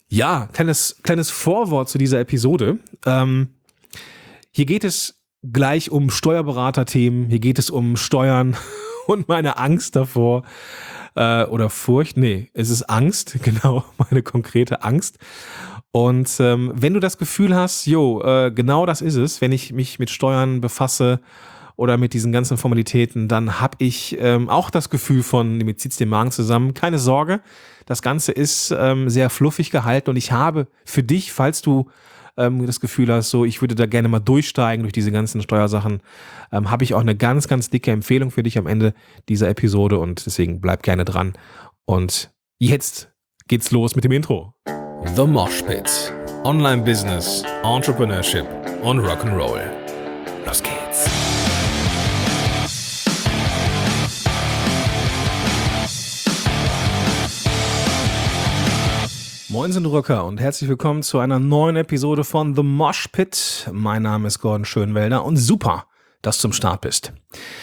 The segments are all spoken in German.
Ja, kleines Vorwort zu dieser Episode. Hier geht es gleich um Steuerberaterthemen, hier geht es um Steuern und meine Angst davor oder Furcht. Nee, es ist Angst, genau, meine konkrete Angst. Und wenn du das Gefühl hast, genau das ist es, wenn ich mich mit Steuern befasse oder mit diesen ganzen Formalitäten, dann habe ich auch das Gefühl von, mir zieht's den Magen zusammen. Keine Sorge, das Ganze ist sehr fluffig gehalten und ich habe für dich, falls du das Gefühl hast, so ich würde da gerne mal durchsteigen durch diese ganzen Steuersachen, habe ich auch eine ganz, ganz dicke Empfehlung für dich am Ende dieser Episode und deswegen bleib gerne dran. Und jetzt geht's los mit dem Intro. The Mosh Pit. Online Business, Entrepreneurship und Rock'n'Roll. Los geht's. Moin sind Rocker und herzlich willkommen zu einer neuen Episode von The Mosh Pit. Mein Name ist Gordon Schönwelder und super, dass du zum Start bist.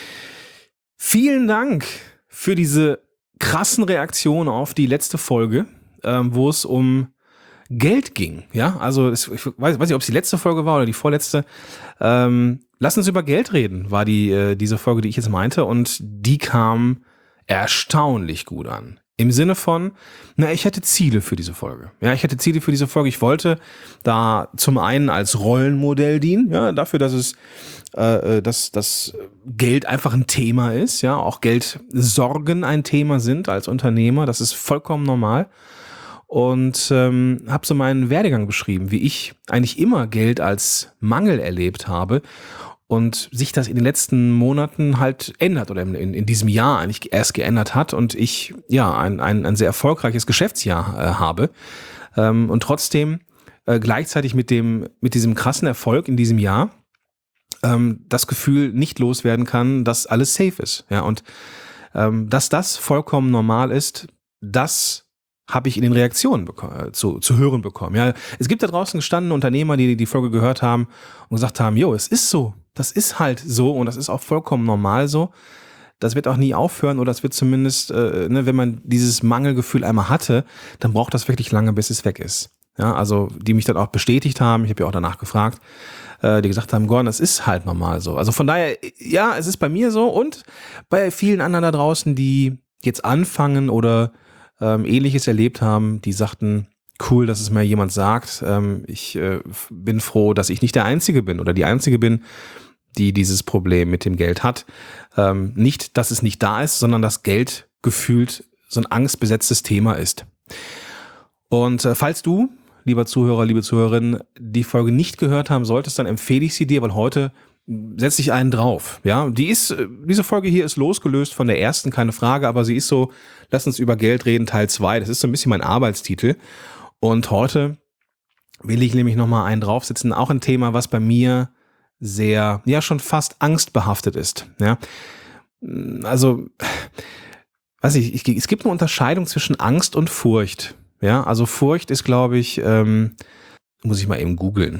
Vielen Dank für diese krassen Reaktionen auf die letzte Folge, wo es um Geld ging. Ja, also ich weiß nicht, ob es die letzte Folge war oder die vorletzte. Lass uns über Geld reden, war diese Folge, die ich jetzt meinte, und die kam erstaunlich gut an. Im Sinne von, ich hätte Ziele für diese Folge. Ja, ich hätte Ziele für diese Folge. Ich wollte da zum einen als Rollenmodell dienen, ja, dafür, dass dass Geld einfach ein Thema ist, ja, auch Geldsorgen ein Thema sind als Unternehmer. Das ist vollkommen normal. Und habe so meinen Werdegang beschrieben, wie ich eigentlich immer Geld als Mangel erlebt habe. Und sich das in den letzten Monaten halt ändert oder in diesem Jahr eigentlich erst geändert hat und ich ein sehr erfolgreiches Geschäftsjahr habe und trotzdem gleichzeitig mit diesem krassen Erfolg in diesem Jahr das Gefühl nicht loswerden kann, dass alles safe ist. Ja, und dass das vollkommen normal ist, das habe ich in den Reaktionen zu hören bekommen. Ja, es gibt da draußen gestandene Unternehmer, die Folge gehört haben und gesagt haben, es ist so. Das ist halt so und das ist auch vollkommen normal so. Das wird auch nie aufhören oder das wird zumindest, wenn man dieses Mangelgefühl einmal hatte, dann braucht das wirklich lange, bis es weg ist. Ja, also die mich dann auch bestätigt haben, ich habe ja auch danach gefragt, die gesagt haben, Gordon, das ist halt normal so. Also von daher, ja, es ist bei mir so und bei vielen anderen da draußen, die jetzt anfangen oder Ähnliches erlebt haben, die sagten, cool, dass es mir jemand sagt. Ich bin froh, dass ich nicht der Einzige bin oder die Einzige bin, die dieses Problem mit dem Geld hat. Nicht, dass es nicht da ist, sondern dass Geld gefühlt so ein angstbesetztes Thema ist. Und falls du, lieber Zuhörer, liebe Zuhörerin, die Folge nicht gehört haben solltest, dann empfehle ich sie dir, weil heute setze ich einen drauf. Ja, diese Folge hier ist losgelöst von der ersten, keine Frage, aber sie ist so, lass uns über Geld reden, Teil 2. Das ist so ein bisschen mein Arbeitstitel. Und heute will ich nämlich nochmal einen draufsetzen, auch ein Thema, was bei mir sehr, schon fast angstbehaftet ist. Ja, also, weiß ich, es gibt eine Unterscheidung zwischen Angst und Furcht. Ja, also Furcht ist, glaube ich, muss ich mal eben googeln.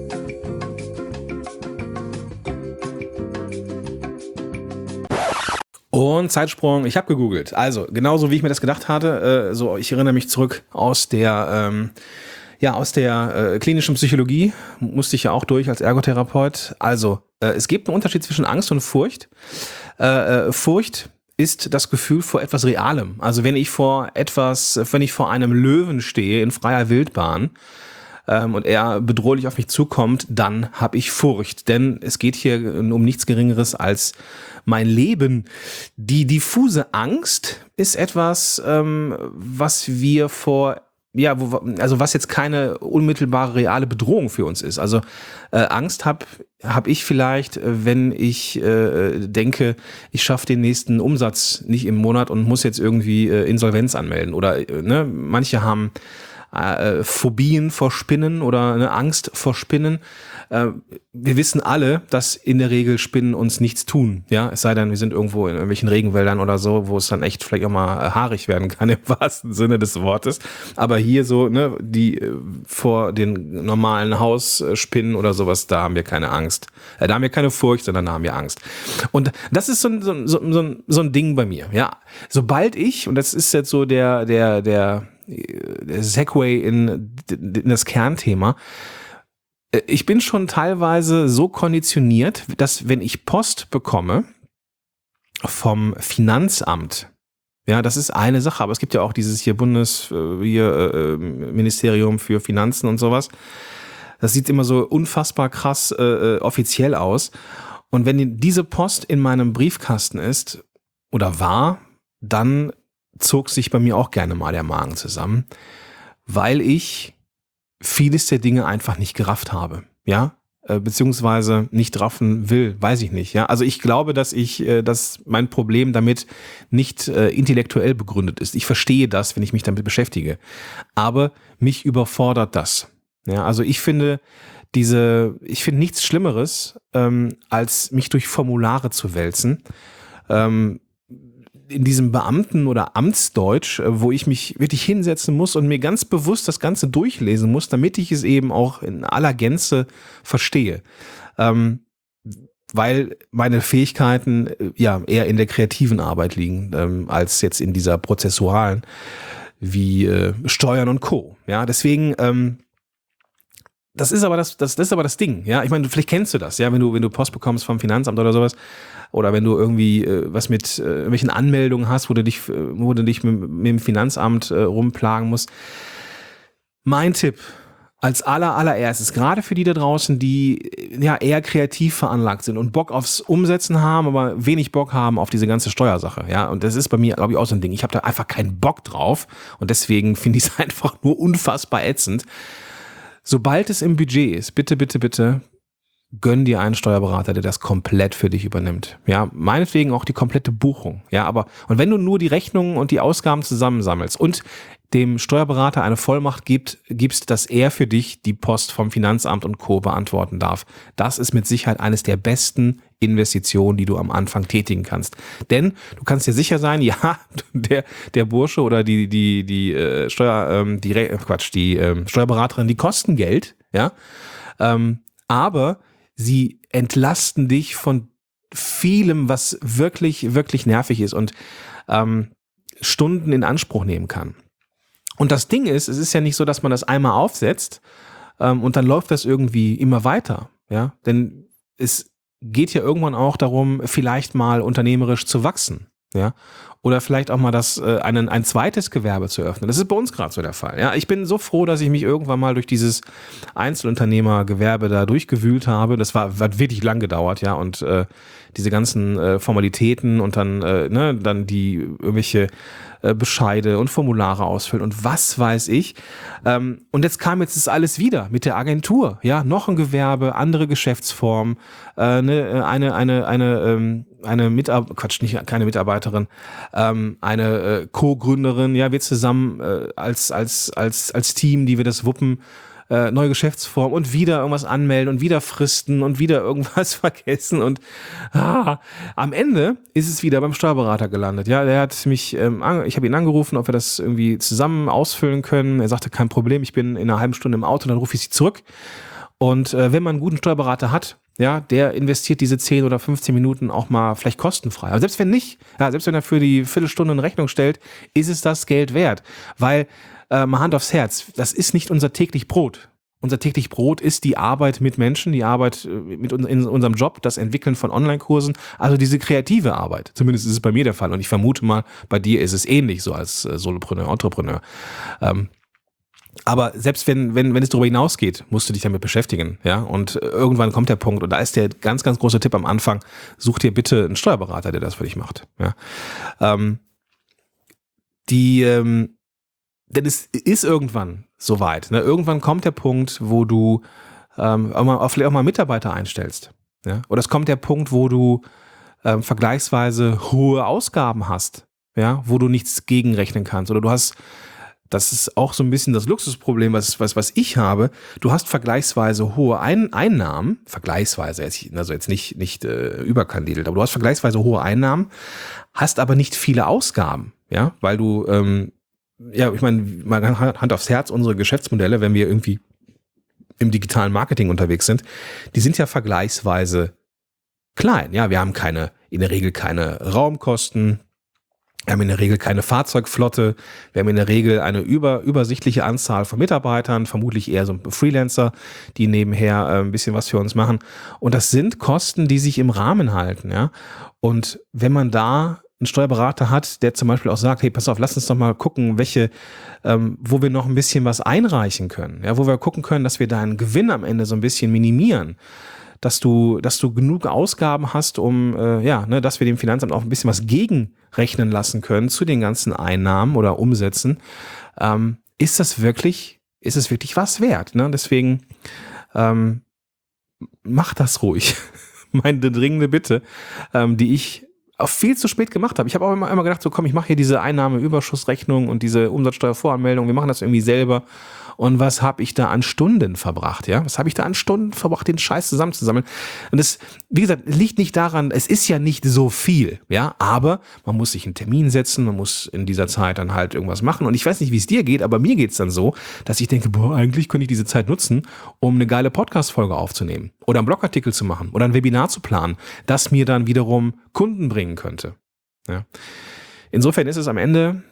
Und Zeitsprung, ich habe gegoogelt. Also, genauso wie ich mir das gedacht hatte, ich erinnere mich zurück aus der klinischen Psychologie, musste ich ja auch durch als Ergotherapeut. Also, es gibt einen Unterschied zwischen Angst und Furcht. Furcht ist das Gefühl vor etwas Realem. Also, wenn ich vor einem Löwen stehe in freier Wildbahn, und er bedrohlich auf mich zukommt, dann habe ich Furcht. Denn es geht hier um nichts Geringeres als mein Leben. Die diffuse Angst ist etwas, was wir was jetzt keine unmittelbare reale Bedrohung für uns ist. Also Angst hab ich vielleicht, wenn ich denke, ich schaffe den nächsten Umsatz nicht im Monat und muss jetzt irgendwie Insolvenz anmelden. Oder manche haben Phobien vor Spinnen oder eine Angst vor Spinnen. Wir wissen alle, dass in der Regel Spinnen uns nichts tun. Ja, es sei denn, wir sind irgendwo in irgendwelchen Regenwäldern oder so, wo es dann echt vielleicht auch mal haarig werden kann im wahrsten Sinne des Wortes. Aber hier so, die vor den normalen Hausspinnen oder sowas, da haben wir keine Angst. Da haben wir keine Furcht, sondern da haben wir Angst. Und das ist so ein Ding bei mir. Ja, sobald ich, und das ist jetzt so der Segway in das Kernthema. Ich bin schon teilweise so konditioniert, dass wenn ich Post bekomme vom Finanzamt, ja, das ist eine Sache, aber es gibt ja auch dieses hier Ministerium für Finanzen und sowas. Das sieht immer so unfassbar krass offiziell aus. Und wenn diese Post in meinem Briefkasten ist oder war, dann zog sich bei mir auch gerne mal der Magen zusammen, weil ich vieles der Dinge einfach nicht gerafft habe, ja, beziehungsweise nicht raffen will, weiß ich nicht, ja. Also ich glaube, dass mein Problem damit nicht intellektuell begründet ist. Ich verstehe das, wenn ich mich damit beschäftige, aber mich überfordert das. Ja, also ich finde nichts Schlimmeres, als mich durch Formulare zu wälzen. In diesem Beamten- oder Amtsdeutsch, wo ich mich wirklich hinsetzen muss und mir ganz bewusst das Ganze durchlesen muss, damit ich es eben auch in aller Gänze verstehe. Weil meine Fähigkeiten ja eher in der kreativen Arbeit liegen, als jetzt in dieser prozessualen, wie Steuern und Co. Ja, deswegen das ist aber das Ding, ja. Ich meine, vielleicht kennst du das, ja, wenn du Post bekommst vom Finanzamt oder sowas, oder wenn du irgendwie was mit irgendwelchen Anmeldungen hast, wo du dich mit dem Finanzamt rumplagen musst. Mein Tipp als allererstes, gerade für die da draußen, die ja eher kreativ veranlagt sind und Bock aufs Umsetzen haben, aber wenig Bock haben auf diese ganze Steuersache, ja. Und das ist bei mir, glaube ich, auch so ein Ding. Ich habe da einfach keinen Bock drauf und deswegen finde ich es einfach nur unfassbar ätzend. Sobald es im Budget ist, bitte, bitte, bitte, gönn dir einen Steuerberater, der das komplett für dich übernimmt. Ja, meinetwegen auch die komplette Buchung. Ja, und wenn du nur die Rechnungen und die Ausgaben zusammensammelst und dem Steuerberater eine Vollmacht gibst, dass er für dich die Post vom Finanzamt und Co. beantworten darf. Das ist mit Sicherheit eines der besten Investitionen, die du am Anfang tätigen kannst. Denn du kannst dir sicher sein, ja, der Bursche oder die Steuerberaterin, die kosten Geld, ja, aber sie entlasten dich von vielem, was wirklich, wirklich nervig ist und Stunden in Anspruch nehmen kann. Und das Ding ist, es ist ja nicht so, dass man das einmal aufsetzt und dann läuft das irgendwie immer weiter, ja, denn es geht ja irgendwann auch darum, vielleicht mal unternehmerisch zu wachsen, ja, oder vielleicht auch mal ein zweites Gewerbe zu öffnen. Das ist bei uns gerade so der Fall. Ja, ich bin so froh, dass ich mich irgendwann mal durch dieses Einzelunternehmergewerbe da durchgewühlt habe. Das hat wirklich lang gedauert, ja, und diese ganzen Formalitäten und dann die irgendwelche Bescheide und Formulare ausfüllen und was weiß ich. Und jetzt ist alles wieder mit der Agentur, ja, noch ein Gewerbe, andere Geschäftsform, keine Mitarbeiterin, eine Co-Gründerin, ja, wir zusammen als Team, die wir das wuppen, neue Geschäftsform und wieder irgendwas anmelden und wieder Fristen und wieder irgendwas vergessen und am Ende ist es wieder beim Steuerberater gelandet. Ja, der hat mich, ich habe ihn angerufen, ob wir das irgendwie zusammen ausfüllen können. Er sagte, kein Problem, ich bin in einer halben Stunde im Auto, dann rufe ich sie zurück. Und wenn man einen guten Steuerberater hat, ja, der investiert diese 10 oder 15 Minuten auch mal vielleicht kostenfrei. Aber selbst wenn nicht, ja, selbst wenn er für die Viertelstunde eine Rechnung stellt, ist es das Geld wert. Weil, mal Hand aufs Herz, das ist nicht unser täglich Brot. Unser täglich Brot ist die Arbeit mit Menschen, die Arbeit in unserem Job, das Entwickeln von Online-Kursen, also diese kreative Arbeit. Zumindest ist es bei mir der Fall. Und ich vermute mal, bei dir ist es ähnlich so als Solopreneur, Entrepreneur. Aber selbst wenn es darüber hinausgeht, musst du dich damit beschäftigen, ja. Und irgendwann kommt der Punkt, und da ist der ganz, ganz große Tipp am Anfang: Such dir bitte einen Steuerberater, der das für dich macht, ja. Denn es ist irgendwann soweit, ne? Irgendwann kommt der Punkt, wo du vielleicht auch mal Mitarbeiter einstellst, ja. Oder es kommt der Punkt, wo du vergleichsweise hohe Ausgaben hast, ja, wo du nichts gegenrechnen kannst, oder du hast. Das ist auch so ein bisschen das Luxusproblem, was ich habe. Du hast vergleichsweise hohe Einnahmen, vergleichsweise, also jetzt nicht überkandidelt, aber du hast vergleichsweise hohe Einnahmen, hast aber nicht viele Ausgaben, ja, weil du, ich meine, mal Hand aufs Herz, unsere Geschäftsmodelle, wenn wir irgendwie im digitalen Marketing unterwegs sind, die sind ja vergleichsweise klein, ja, wir haben in der Regel keine Raumkosten. Wir haben in der Regel keine Fahrzeugflotte, wir haben in der Regel eine übersichtliche Anzahl von Mitarbeitern, vermutlich eher so Freelancer, die nebenher ein bisschen was für uns machen. Und das sind Kosten, die sich im Rahmen halten. Ja? Und wenn man da einen Steuerberater hat, der zum Beispiel auch sagt, hey, pass auf, lass uns doch mal gucken, wo wir noch ein bisschen was einreichen können, ja, wo wir gucken können, dass wir deinen Gewinn am Ende so ein bisschen minimieren, dass du genug Ausgaben hast, dass wir dem Finanzamt auch ein bisschen was gegenrechnen lassen können zu den ganzen Einnahmen oder Umsätzen. Ist es wirklich was wert? Ne? Deswegen mach das ruhig. Meine dringende Bitte, die ich auch viel zu spät gemacht habe. Ich habe auch immer gedacht, so komm, ich mache hier diese Einnahmeüberschussrechnung und diese Umsatzsteuervoranmeldung, wir machen das irgendwie selber. Und was habe ich da an Stunden verbracht, ja? Was habe ich da an Stunden verbracht, den Scheiß zusammenzusammeln? Und das, wie gesagt, liegt nicht daran, es ist ja nicht so viel, ja? Aber man muss sich einen Termin setzen, man muss in dieser Zeit dann halt irgendwas machen. Und ich weiß nicht, wie es dir geht, aber mir geht's dann so, dass ich denke, eigentlich könnte ich diese Zeit nutzen, um eine geile Podcast-Folge aufzunehmen oder einen Blogartikel zu machen oder ein Webinar zu planen, das mir dann wiederum Kunden bringen könnte. Ja? Insofern ist es am Ende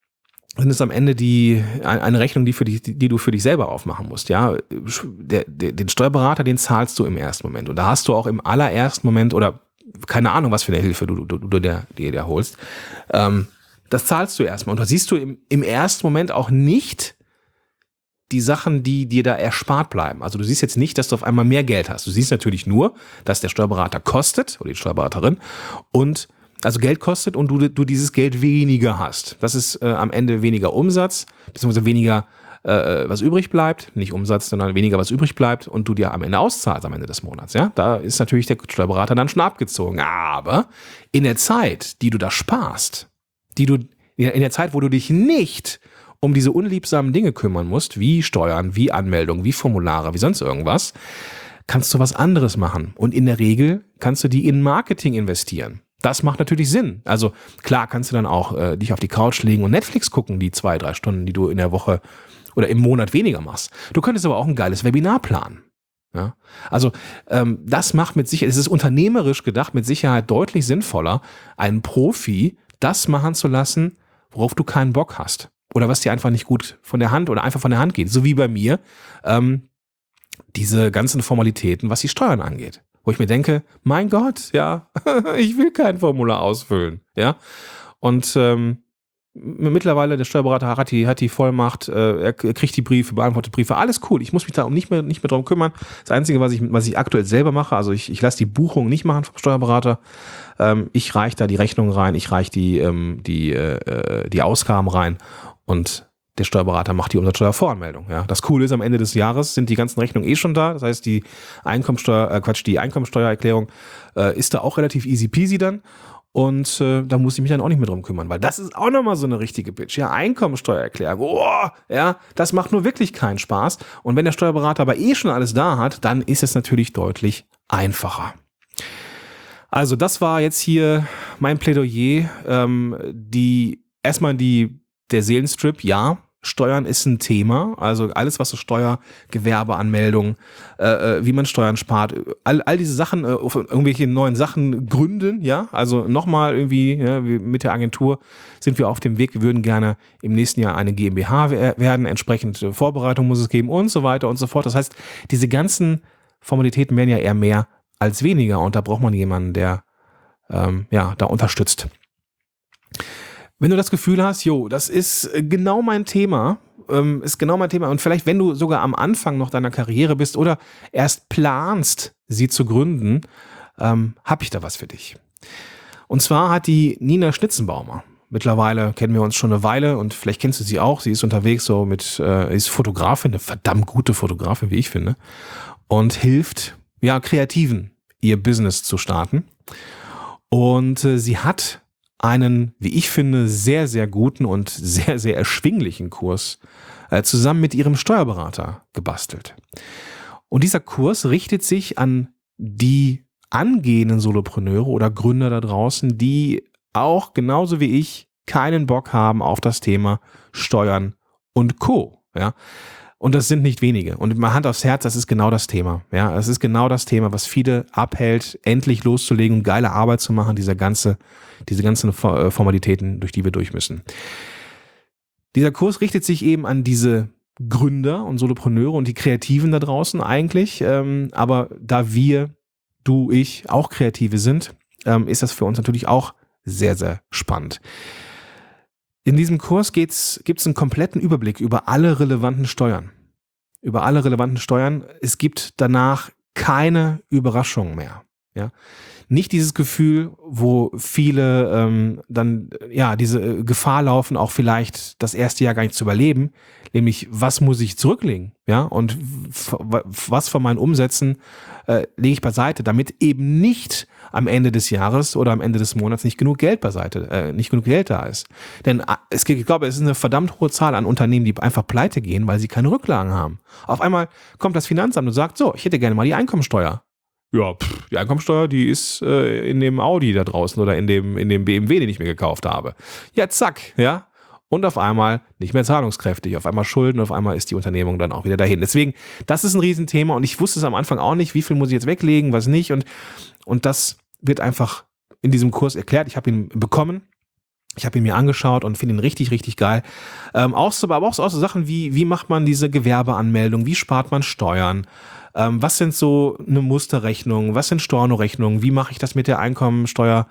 eine Rechnung, die du für dich selber aufmachen musst. Ja, den Steuerberater, den zahlst du im ersten Moment. Und da hast du auch im allerersten Moment oder keine Ahnung, was für eine Hilfe du dir holst. Das zahlst du erstmal. Und da siehst du im ersten Moment auch nicht die Sachen, die dir da erspart bleiben. Also du siehst jetzt nicht, dass du auf einmal mehr Geld hast. Du siehst natürlich nur, dass der Steuerberater kostet oder die Steuerberaterin und also Geld kostet und du dieses Geld weniger hast. Das ist am Ende weniger Umsatz, beziehungsweise weniger was übrig bleibt, nicht Umsatz, sondern weniger was übrig bleibt und du dir am Ende auszahlst am Ende des Monats. Ja, da ist natürlich der Steuerberater dann schon abgezogen. Aber in der Zeit, die du da sparst, in der Zeit, wo du dich nicht um diese unliebsamen Dinge kümmern musst, wie Steuern, wie Anmeldung, wie Formulare, wie sonst irgendwas, kannst du was anderes machen. Und in der Regel kannst du die in Marketing investieren. Das macht natürlich Sinn. Also klar kannst du dann auch dich auf die Couch legen und Netflix gucken, die 2-3 Stunden, die du in der Woche oder im Monat weniger machst. Du könntest aber auch ein geiles Webinar planen. Ja? Also das macht mit Sicherheit, es ist unternehmerisch gedacht, mit Sicherheit deutlich sinnvoller, einen Profi das machen zu lassen, worauf du keinen Bock hast. Oder was dir einfach nicht gut von der Hand oder einfach von der Hand geht. So wie bei mir diese ganzen Formalitäten, was die Steuern angeht. Wo ich mir denke, mein Gott, ja, ich will kein Formular ausfüllen, ja. Und mittlerweile, der Steuerberater hat die Vollmacht, er kriegt die Briefe, beantwortet Briefe, alles cool. Ich muss mich da nicht mehr drum kümmern. Das Einzige, was ich aktuell selber mache, also ich lasse die Buchung nicht machen vom Steuerberater. Ich reiche da die Rechnung rein, ich reiche die Ausgaben rein und der Steuerberater macht die Umsatzsteuervoranmeldung. Ja. Das Coole ist, am Ende des Jahres sind die ganzen Rechnungen schon da. Das heißt, die Einkommensteuererklärung ist da auch relativ easy peasy dann. Und da muss ich mich dann auch nicht mehr drum kümmern, weil das ist auch nochmal so eine richtige Bitch. Ja, Einkommensteuererklärung, das macht nur wirklich keinen Spaß. Und wenn der Steuerberater aber schon alles da hat, dann ist es natürlich deutlich einfacher. Also das war jetzt hier mein Plädoyer. Der Seelenstrip, ja, Steuern ist ein Thema, also alles, was so Gewerbeanmeldung, wie man Steuern spart, all diese Sachen, irgendwelche neuen Sachen gründen, ja, also nochmal irgendwie, ja, mit der Agentur sind wir auf dem Weg, wir würden gerne im nächsten Jahr eine GmbH werden, entsprechend Vorbereitung muss es geben und so weiter und so fort. Das heißt, diese ganzen Formalitäten werden ja eher mehr als weniger und da braucht man jemanden, der da unterstützt. Wenn du das Gefühl hast, das ist genau mein Thema, und vielleicht, wenn du sogar am Anfang noch deiner Karriere bist oder erst planst, sie zu gründen, habe ich da was für dich. Und zwar hat die Nina Schnitzenbaumer, mittlerweile kennen wir uns schon eine Weile und vielleicht kennst du sie auch, sie ist unterwegs ist Fotografin, eine verdammt gute Fotografin, wie ich finde, und hilft Kreativen, ihr Business zu starten. Und sie hat einen, wie ich finde, sehr, sehr guten und sehr, sehr erschwinglichen Kurs zusammen mit ihrem Steuerberater gebastelt. Und dieser Kurs richtet sich an die angehenden Solopreneure oder Gründer da draußen, die auch genauso wie ich keinen Bock haben auf das Thema Steuern und Co. Ja? Und das sind nicht wenige. Und mal Hand aufs Herz, das ist genau das Thema. Ja, es ist genau das Thema, was viele abhält, endlich loszulegen und geile Arbeit zu machen, diese ganzen Formalitäten, durch die wir durch müssen. Dieser Kurs richtet sich eben an diese Gründer und Solopreneure und die Kreativen da draußen eigentlich. Aber da du, ich auch Kreative sind, ist das für uns natürlich auch sehr, sehr spannend. In diesem Kurs gibt's einen kompletten Überblick über alle relevanten Steuern. Es gibt danach keine Überraschungen mehr. Ja? Nicht dieses Gefühl, wo viele dann diese Gefahr laufen, auch vielleicht das erste Jahr gar nicht zu überleben, nämlich was muss ich zurücklegen, ja, und was von meinen Umsätzen lege ich beiseite, damit eben nicht am Ende des Jahres oder am Ende des Monats nicht genug Geld da ist. Denn ich glaube, es ist eine verdammt hohe Zahl an Unternehmen, die einfach pleite gehen, weil sie keine Rücklagen haben. Auf einmal kommt das Finanzamt und sagt, so, ich hätte gerne mal die Einkommensteuer. Ja, die Einkommensteuer, die ist in dem Audi da draußen oder in dem BMW, den ich mir gekauft habe. Ja, zack, ja. Und auf einmal nicht mehr zahlungskräftig, auf einmal Schulden, auf einmal ist die Unternehmung dann auch wieder dahin. Deswegen, das ist ein Riesenthema und ich wusste es am Anfang auch nicht, wie viel muss ich jetzt weglegen, was nicht. Und das wird einfach in diesem Kurs erklärt. Ich habe ihn bekommen. Ich habe ihn mir angeschaut und finde ihn richtig, richtig geil. Aber auch so Sachen wie macht man diese Gewerbeanmeldung, wie spart man Steuern, was sind so eine Musterrechnung, was sind Stornorechnungen, wie mache ich das mit der Einkommensteuer,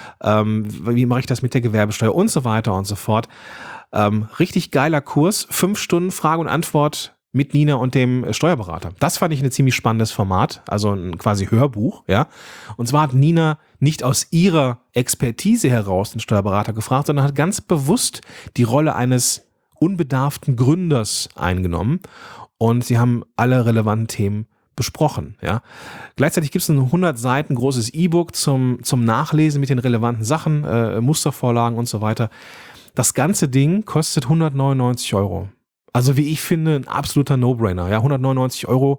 wie mache ich das mit der Gewerbesteuer und so weiter und so fort. Richtig geiler Kurs, 5 Stunden Frage und Antwort mit Nina und dem Steuerberater. Das fand ich ein ziemlich spannendes Format, also ein quasi Hörbuch, ja. Und zwar hat Nina nicht aus ihrer Expertise heraus den Steuerberater gefragt, sondern hat ganz bewusst die Rolle eines unbedarften Gründers eingenommen und sie haben alle relevanten Themen besprochen, ja. Gleichzeitig gibt es ein 100 Seiten großes E-Book zum Nachlesen mit den relevanten Sachen, Mustervorlagen und so weiter. Das ganze Ding kostet 199 Euro. Also wie ich finde, ein absoluter No-Brainer. Ja, 199 Euro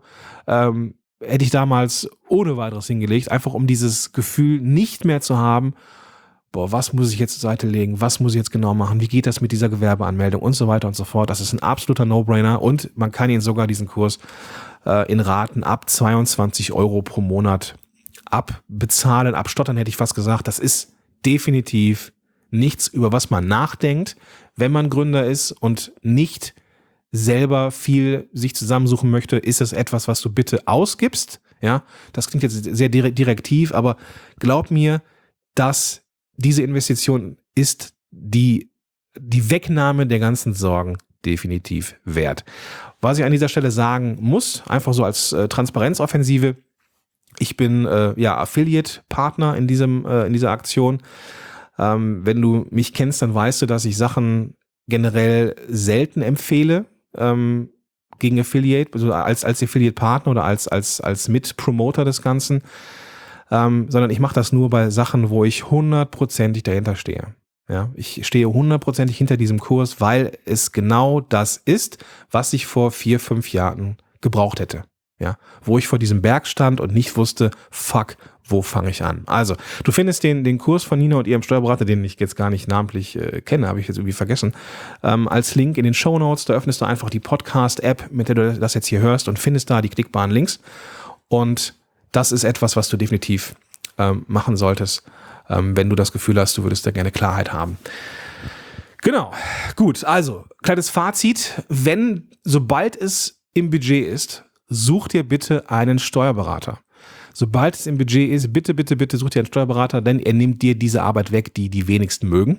hätte ich damals ohne weiteres hingelegt, einfach um dieses Gefühl nicht mehr zu haben, boah, was muss ich jetzt zur Seite legen, was muss ich jetzt genau machen, wie geht das mit dieser Gewerbeanmeldung und so weiter und so fort. Das ist ein absoluter No-Brainer und man kann ihn sogar, diesen Kurs, in Raten ab 22 Euro pro Monat abbezahlen, abstottern hätte ich fast gesagt. Das ist definitiv nichts, über was man nachdenkt, wenn man Gründer ist und nicht selber viel sich zusammensuchen möchte, ist es etwas, was du bitte ausgibst. Ja, das klingt jetzt sehr direktiv, aber glaub mir, dass diese Investition ist die Wegnahme der ganzen Sorgen definitiv wert. Was ich an dieser Stelle sagen muss, einfach so als Transparenzoffensive, ich bin Affiliate-Partner in dieser Aktion. Wenn du mich kennst, dann weißt du, dass ich Sachen generell selten empfehle gegen Affiliate, also als Affiliate-Partner oder als Mitpromoter des Ganzen, sondern ich mache das nur bei Sachen, wo ich 100%ig dahinter stehe. Ja, ich stehe 100%ig hinter diesem Kurs, weil es genau das ist, was ich vor 4-5 Jahren gebraucht hätte. Ja, wo ich vor diesem Berg stand und nicht wusste, fuck, wo fange ich an? Also, du findest den Kurs von Nina und ihrem Steuerberater, den ich jetzt gar nicht namentlich kenne, habe ich jetzt irgendwie vergessen, als Link in den Shownotes. Da öffnest du einfach die Podcast-App, mit der du das jetzt hier hörst und findest da die klickbaren Links. Und das ist etwas, was du definitiv machen solltest, wenn du das Gefühl hast, du würdest da gerne Klarheit haben. Genau, gut, also, kleines Fazit. Sobald es im Budget ist, such dir bitte einen Steuerberater. Sobald es im Budget ist, bitte such dir einen Steuerberater, denn er nimmt dir diese Arbeit weg, die wenigsten mögen.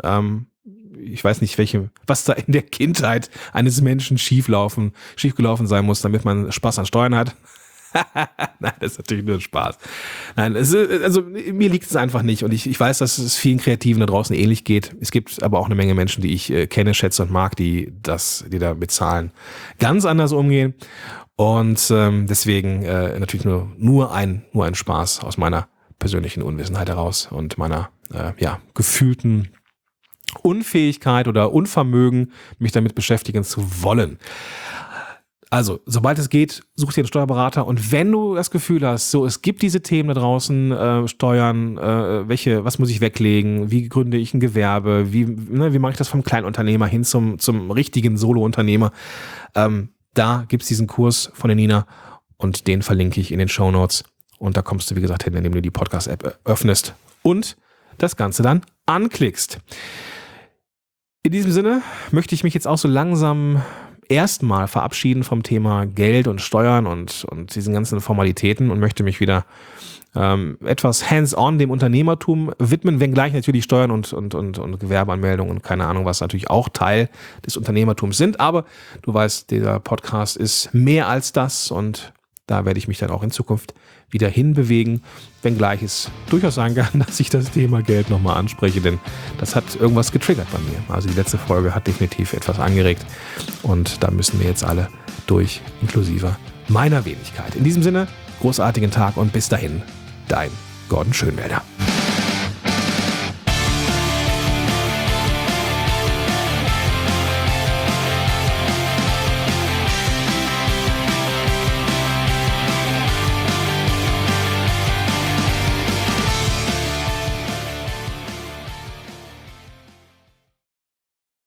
Ich weiß nicht, was da in der Kindheit eines Menschen schiefgelaufen sein muss, damit man Spaß an Steuern hat. Nein, das ist natürlich nur ein Spaß. Nein, mir liegt es einfach nicht und ich weiß, dass es vielen Kreativen da draußen ähnlich geht. Es gibt aber auch eine Menge Menschen, die ich kenne, schätze und mag, die da mit Zahlen ganz anders umgehen. Und deswegen natürlich nur ein Spaß aus meiner persönlichen Unwissenheit heraus und meiner gefühlten Unfähigkeit oder Unvermögen, mich damit beschäftigen zu wollen. Also, sobald es geht, such dir einen Steuerberater und wenn du das Gefühl hast, so, es gibt diese Themen da draußen, Steuern, was muss ich weglegen, wie gründe ich ein Gewerbe, wie mache ich das vom Kleinunternehmer hin zum richtigen Solo-Unternehmer, Da gibt es diesen Kurs von der Nina und den verlinke ich in den Shownotes. Und da kommst du, wie gesagt, hin, indem du die Podcast-App öffnest und das Ganze dann anklickst. In diesem Sinne möchte ich mich jetzt auch so langsam erstmal verabschieden vom Thema Geld und Steuern und diesen ganzen Formalitäten und möchte mich wieder etwas hands-on dem Unternehmertum widmen, wenngleich natürlich Steuern und Gewerbeanmeldungen und keine Ahnung was natürlich auch Teil des Unternehmertums sind. Aber du weißt, dieser Podcast ist mehr als das und da werde ich mich dann auch in Zukunft wieder hinbewegen, wenngleich es durchaus sein kann, dass ich das Thema Geld nochmal anspreche, denn das hat irgendwas getriggert bei mir. Also die letzte Folge hat definitiv etwas angeregt und da müssen wir jetzt alle durch, inklusive meiner Wenigkeit. In diesem Sinne, großartigen Tag und bis dahin, dein Gordon Schönwälder.